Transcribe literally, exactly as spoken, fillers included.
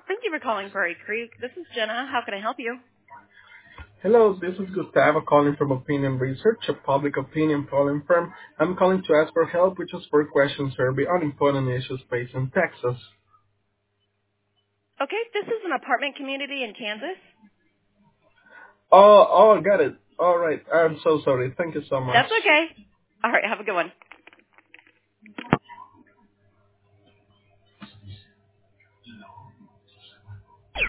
Thank you for calling Prairie Creek. This is Jenna. How can I help you? Hello, this is Gustavo calling from Opinion Research, a public opinion polling firm. I'm calling to ask for help with a spur question survey on important issues faced in Texas. Okay, this is an apartment community in Kansas. Oh, oh, got it. All right. I'm so sorry. Thank you so much. That's okay. All right, have a good one.